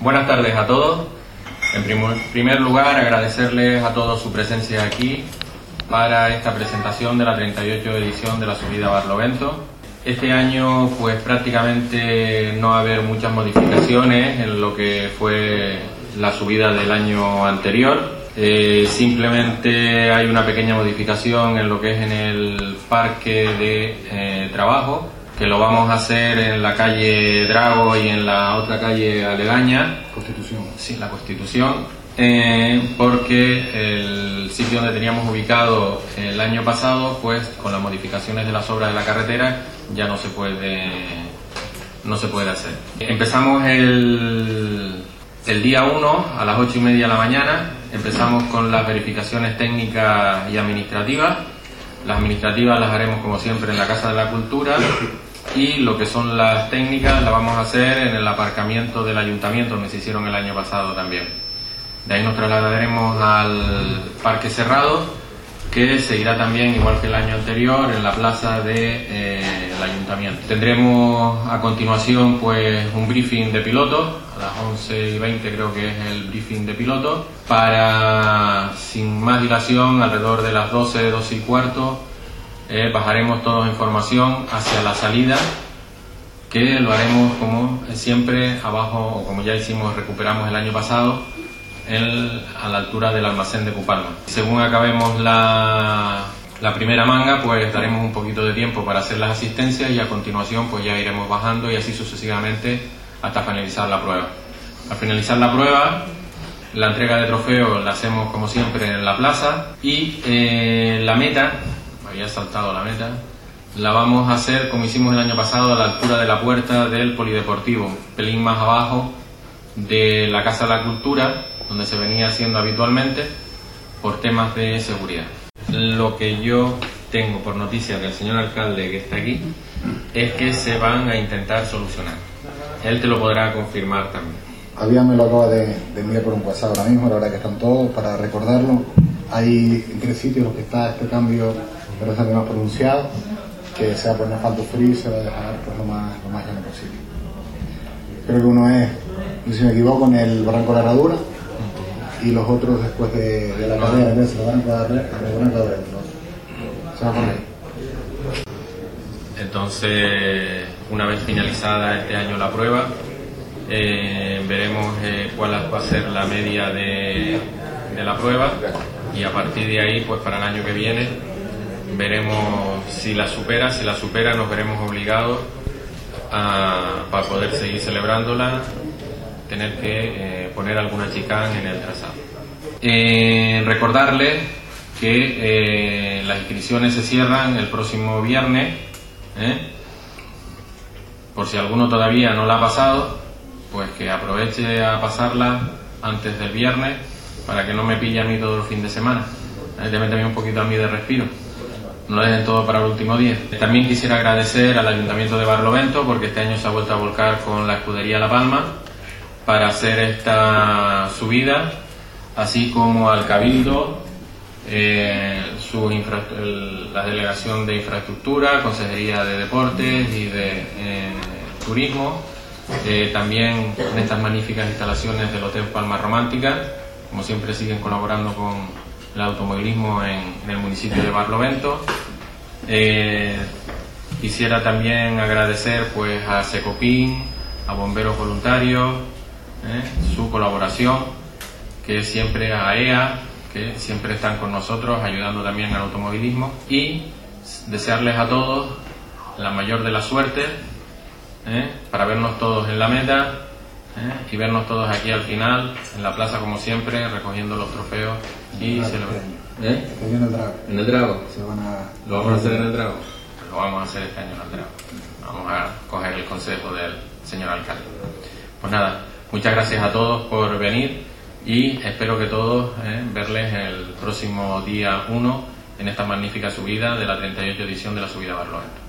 Buenas tardes a todos. En primer lugar, agradecerles a todos su presencia aquí para esta presentación de la 38 edición de la subida a Barlovento. Este año pues prácticamente no va a haber muchas modificaciones en lo que fue la subida del año anterior. Simplemente hay una pequeña modificación en lo que es en el parque de trabajo, que lo vamos a hacer en la calle Drago y en la otra calle aledaña. Constitución. Sí, la Constitución, porque el sitio donde teníamos ubicado el año pasado, pues con las modificaciones de las obras de la carretera ya no se puede hacer. Empezamos el día 1 a las 8:30 de la mañana. Empezamos con las verificaciones técnicas y administrativas. Las administrativas las haremos como siempre en la Casa de la Cultura, y lo que son las técnicas las vamos a hacer en el aparcamiento del ayuntamiento, donde se hicieron el año pasado también. De ahí nos trasladaremos al parque cerrado, que se irá también, igual que el año anterior, en la plaza del ayuntamiento. Tendremos a continuación pues un briefing de pilotos, a las 11:20 creo que es el briefing de pilotos, para, sin más dilación, alrededor de las 12:15, bajaremos todos en formación hacia la salida, que lo haremos como siempre abajo, o como ya hicimos, recuperamos el año pasado, a la altura del almacén de Cupalma. Según acabemos la primera manga, pues daremos un poquito de tiempo para hacer las asistencias, y a continuación pues ya iremos bajando, y así sucesivamente hasta finalizar la prueba. Al finalizar la prueba, la entrega de trofeos la hacemos como siempre en la plaza, y la meta, había saltado la meta, la vamos a hacer como hicimos el año pasado, a la altura de la puerta del polideportivo, un pelín más abajo de la Casa de la Cultura, donde se venía haciendo habitualmente, por temas de seguridad. Lo que yo tengo por noticia del señor alcalde, que está aquí, es que se van a intentar solucionar. Él te lo podrá confirmar también. Fabián me lo acaba de enviar por un WhatsApp ahora mismo, la verdad que están todos, para recordarlo. Hay en 3 sitios los que está este cambio bastante más pronunciado, que se va a poner asfalto frío y se va a dejar pues, lo más llano posible. Creo que uno es, si me equivoco, en el Barranco de la Herradura, y los otros después de la cadena, se lo van a quedar se va a poner. Entonces, una vez finalizada este año la prueba, veremos cuál va a ser la media de la prueba, y a partir de ahí, pues para el año que viene, veremos si la supera. Si la supera, nos veremos obligados para poder seguir celebrándola, tener que poner alguna chicane en el trazado. Recordarles que las inscripciones se cierran el próximo viernes, por si alguno todavía no la ha pasado, pues que aproveche a pasarla antes del viernes, para que no me pille a mí todo el fin de semana. Déme también un poquito a mí de respiro, no lo dejen todo para el último día. También quisiera agradecer al Ayuntamiento de Barlovento, porque este año se ha vuelto a volcar con la Escudería La Palma para hacer esta subida, así como al Cabildo, la Delegación de Infraestructura, Consejería de Deportes y de Turismo, también en estas magníficas instalaciones del Hotel Palma Romántica. Como siempre, siguen colaborando con el automovilismo en el municipio de Barlovento. Quisiera también agradecer pues a Secopin, a Bomberos Voluntarios, su colaboración, que siempre a AEA, que siempre están con nosotros ayudando también al automovilismo, y desearles a todos la mayor de las suertes, para vernos todos en la meta, y vernos todos aquí al final en la plaza como siempre, recogiendo los trofeos y celebrando. En el Drago. ¿Lo vamos a hacer en el Drago? Lo vamos a hacer este año en el Drago. Vamos a coger el consejo del señor alcalde. Pues nada, muchas gracias a todos por venir, y espero que todos verles el próximo día 1 en esta magnífica subida de la 38 edición de la subida a Barlovento.